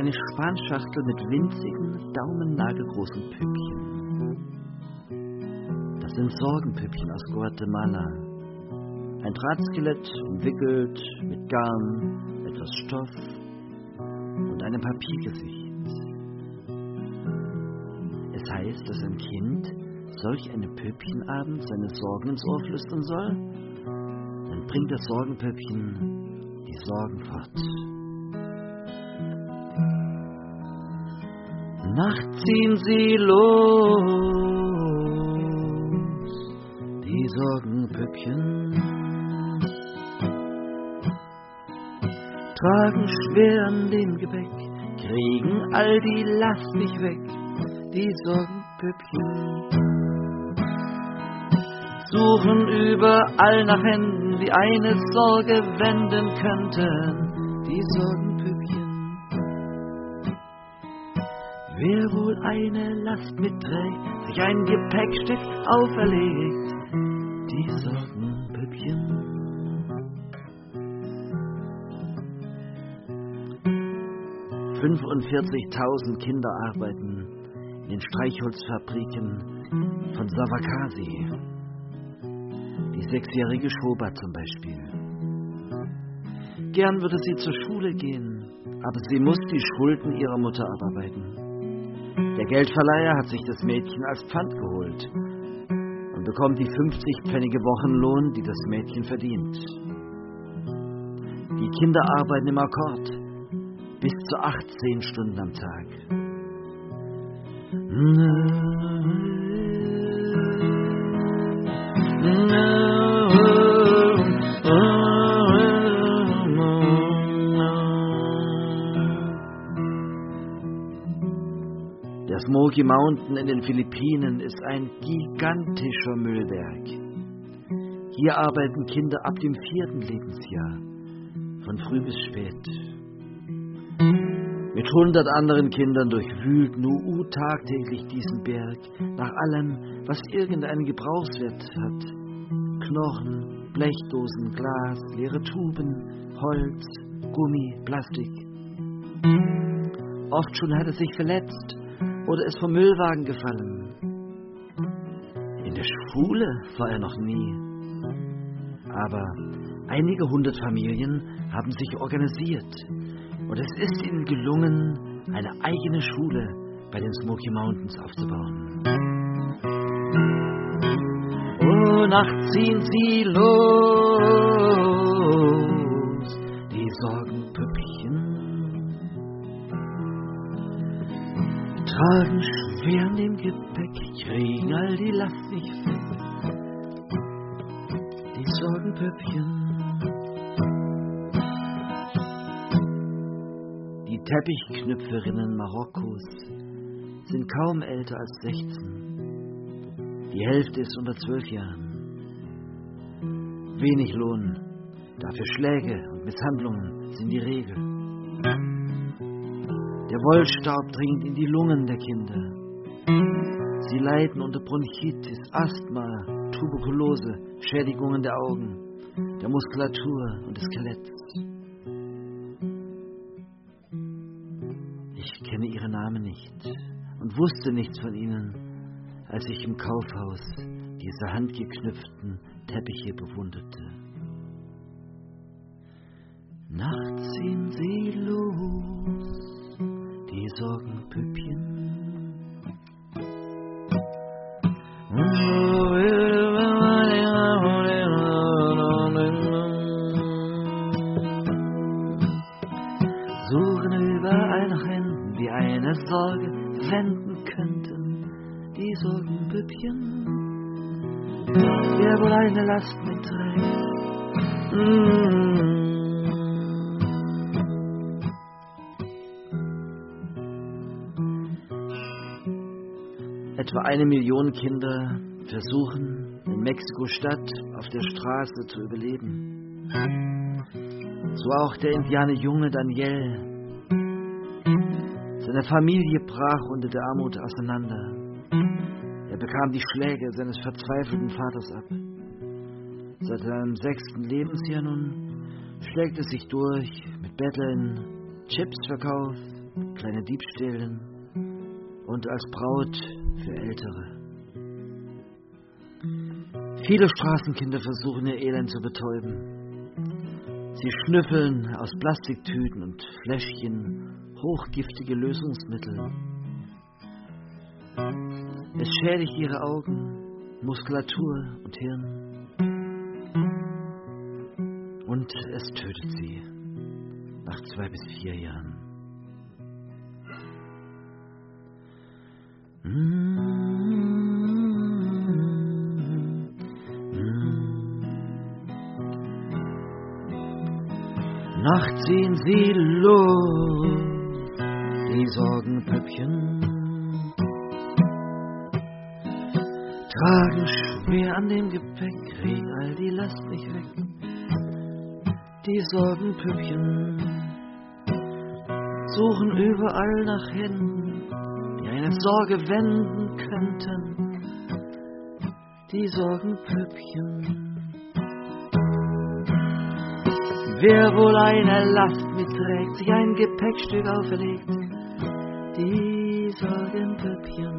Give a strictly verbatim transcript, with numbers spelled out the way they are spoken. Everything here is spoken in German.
eine Spanschachtel mit winzigen, daumennagelgroßen Püppchen. Das sind Sorgenpüppchen aus Guatemala. Ein Drahtskelett, umwickelt, mit Garn, etwas Stoff und einem Papiergesicht. Es heißt, dass ein Kind solch einem Püppchen abends seine Sorgen ins Ohr flüstern soll, dann bringt das Sorgenpüppchen die Sorgen fort. Nachts ziehen sie los, die Sorgenpüppchen, tragen schwer an dem Gepäck, kriegen all die Last nicht weg, die Sorgenpüppchen. Suchen überall nach Händen, die eine Sorge wenden könnten, die Sorgenpüppchen. Wer wohl eine Last mitträgt, sich ein Gepäckstück auferlegt, die Sorgenpüppchen. fünfundvierzigtausend Kinder arbeiten in den Streichholzfabriken von Savakasi. Die sechsjährige Shoba zum Beispiel. Gern würde sie zur Schule gehen, aber sie muss die Schulden ihrer Mutter abarbeiten. Der Geldverleiher hat sich das Mädchen als Pfand geholt und bekommt die fünfzig-pfennige Wochenlohn, die das Mädchen verdient. Die Kinder arbeiten im Akkord bis zu achtzehn Stunden am Tag. Der Smoky Mountain in den Philippinen ist ein gigantischer Müllberg. Hier arbeiten Kinder ab dem vierten Lebensjahr, von früh bis spät. Mit hundert anderen Kindern durchwühlt Nuu tagtäglich diesen Berg nach allem, was irgendeinen Gebrauchswert hat. Knochen, Blechdosen, Glas, leere Tuben, Holz, Gummi, Plastik. Oft schon hat er sich verletzt oder ist vom Müllwagen gefallen. In der Schule war er noch nie. Aber einige hundert Familien haben sich organisiert und es ist ihnen gelungen, eine eigene Schule bei den Smoky Mountains aufzubauen. Oh, nachts ziehen sie los, die Sorgenpüppchen, tragen schwer an dem Gepäck, kriegen all die Last nicht weg, die Sorgenpüppchen. Die Teppichknüpferinnen Marokkos sind kaum älter als sechzehn. Die Hälfte ist unter zwölf Jahren. Wenig Lohn, dafür Schläge und Misshandlungen sind die Regel. Der Wollstaub dringt in die Lungen der Kinder. Sie leiden unter Bronchitis, Asthma, Tuberkulose, Schädigungen der Augen, der Muskulatur und des Skeletts. Ich kenne ihre Namen nicht und wusste nichts von ihnen, als ich im Kaufhaus diese handgeknüpften Teppiche bewunderte. Nachts ziehen sie los, die Sorgenpüppchen. Suchen überall nach Händen, die eine Sorge wenden könnten, die Sorgenpüppchen. Wer wohl eine Last mitträgt. Mm. Etwa eine Million Kinder versuchen, in Mexiko-Stadt auf der Straße zu überleben. So auch der Indianerjunge Daniel. Seine Familie brach unter der Armut auseinander. Er bekam die Schläge seines verzweifelten Vaters ab. Seit seinem sechsten Lebensjahr nun schlägt er sich durch mit Betteln, Chipsverkauf, kleine Diebstählen und als Braut für Ältere. Viele Straßenkinder versuchen ihr Elend zu betäuben. Sie schnüffeln aus Plastiktüten und Fläschchen hochgiftige Lösungsmittel. Es schädigt ihre Augen, Muskulatur und Hirn. Und es tötet sie nach zwei bis vier Jahren. Nachts ziehen sie los, die Sorgenpüppchen, tragen schwer an dem Gepäck, regen all die Last nicht weg. Die Sorgenpüppchen suchen überall nach Händen, die eine Sorge wenden könnten. Die Sorgenpüppchen. Wer wohl eine Last mitträgt, sich ein Gepäckstück auferlegt. Die Sorgenpüppchen.